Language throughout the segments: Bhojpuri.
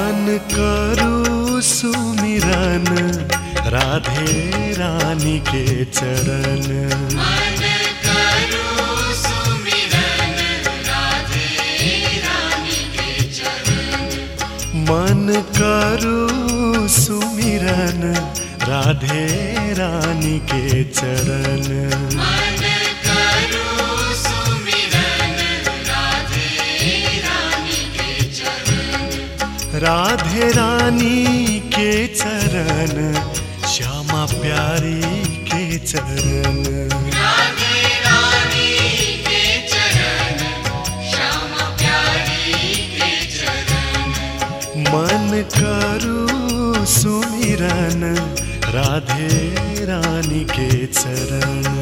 मन करू सुमिरन राधे रानी के चरण। मन करू सुमिरन राधे रानी के चरण। मन करू सुमिरन राधे रानी के चरण। मन करू सुमिरन राधे रानी के चरण। राधे रानी के चरण श्यामा प्यारी के चरण। राधे रानी के चरण श्यामा प्यारी के चरण। मन करू सुमिरन राधे रानी के चरण।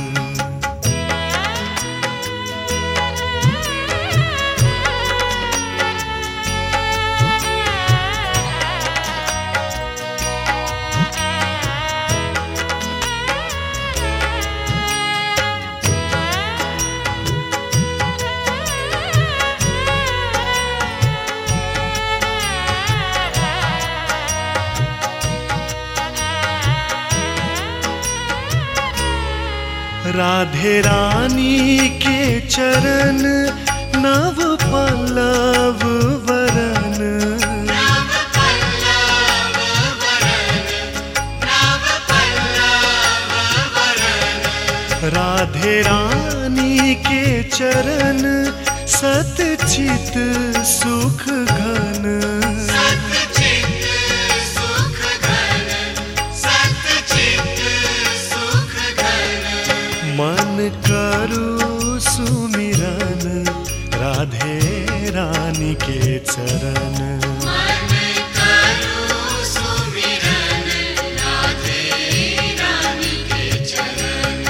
राधे रानी के चरण नव पल्लव वरन। नव पल्लव वरन। नव पल्लव वरन। राधे रानी के चरण सतचित सुख घन। सतचित सुख घन। सतचित सुख घन। मन करू सुमिरन राधे रानी के चरण। मन करू सुमिरन राधे रानी के चरण।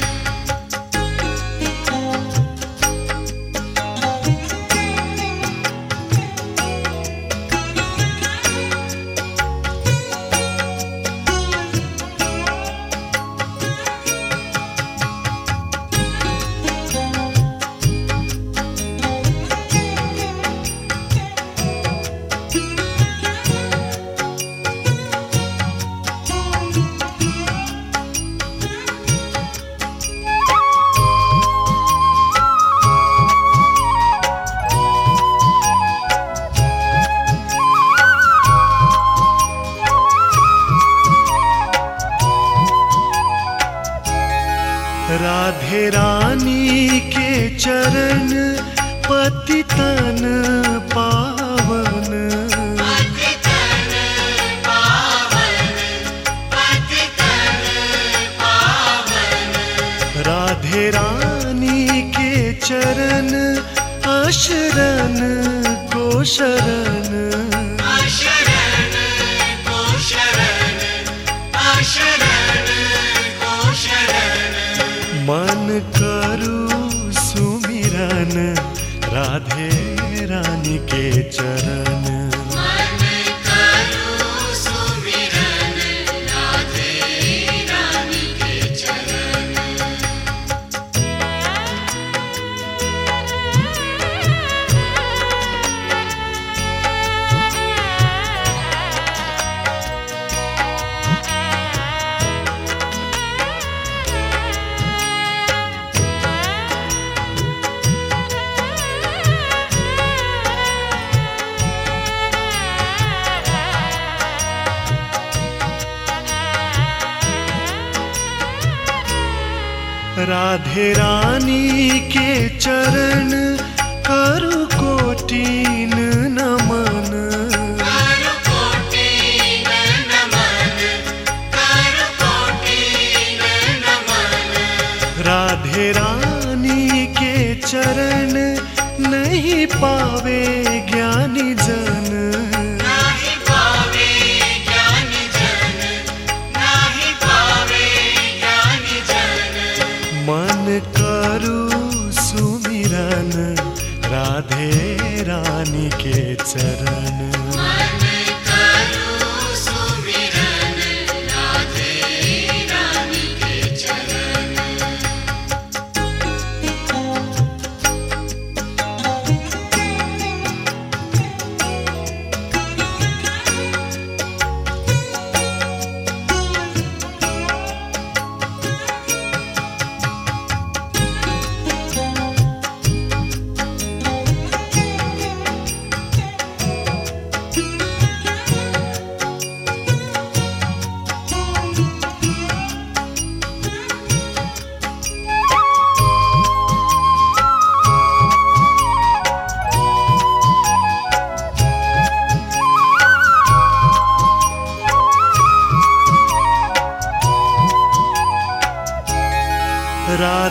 राधे रानी के चरण पतितन पावन। पतितन पावन। पतितन पावन। राधे रानी के चरण अशरण को शरण। अशरण को शरण। अशरण को शरण। मन करू सुमिरन राधे रानी के चरण। मन करू सुमिरन राधे रानी के चरण। राधे रानी के चरण करु कोटिन नमन। करु कोटिन नमन। करु कोटिन नमन। राधे रानी के चरण नहीं पावे ज्ञानी जन। नाही पावे ज्ञानी जन। नाही पावे ज्ञानी जन। मन करू सुमिरन राधे रानी के चरण। मन करू सुमिरन राधे रानी के चरण।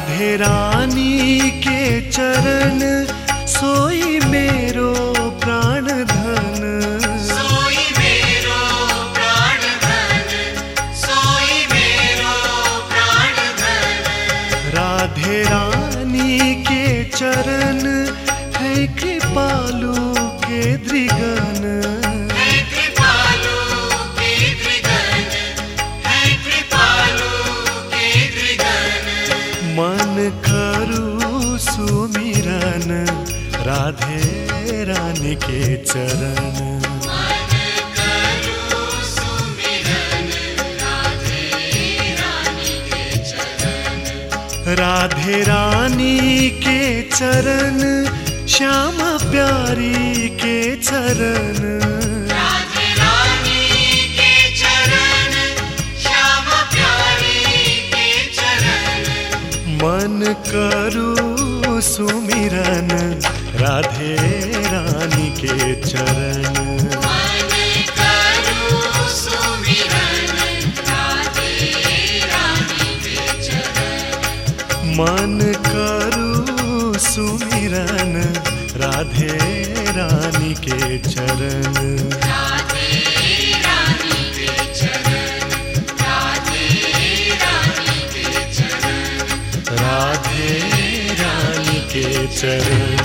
राधे रानी के चरण सोई मेरो प्राण धन, सोई मेरो प्राण धन, सोई मेरो प्राण धन। राधे रानी के चरण है कृपालु के दृगन, है कृपालु के दृगन, है कृपालु के दृगन। मन करू सुमिरन राधे रानी के चरण, मन करूं सुमिरन राधे रानी के चरण। राधे रानी के चरण श्याम प्यारी के चरण, राधे रानी के चरण, श्याम प्यारी के चरण। मन करू सुमिरन राधे रानी के चरण, मन करूं सुमिरन राधे रानी के चरण। मन करू सुमिरन राधे रानी के चरण, राधे रानी के चरण, राधे रानी के चरण। राधे रानी के चरण।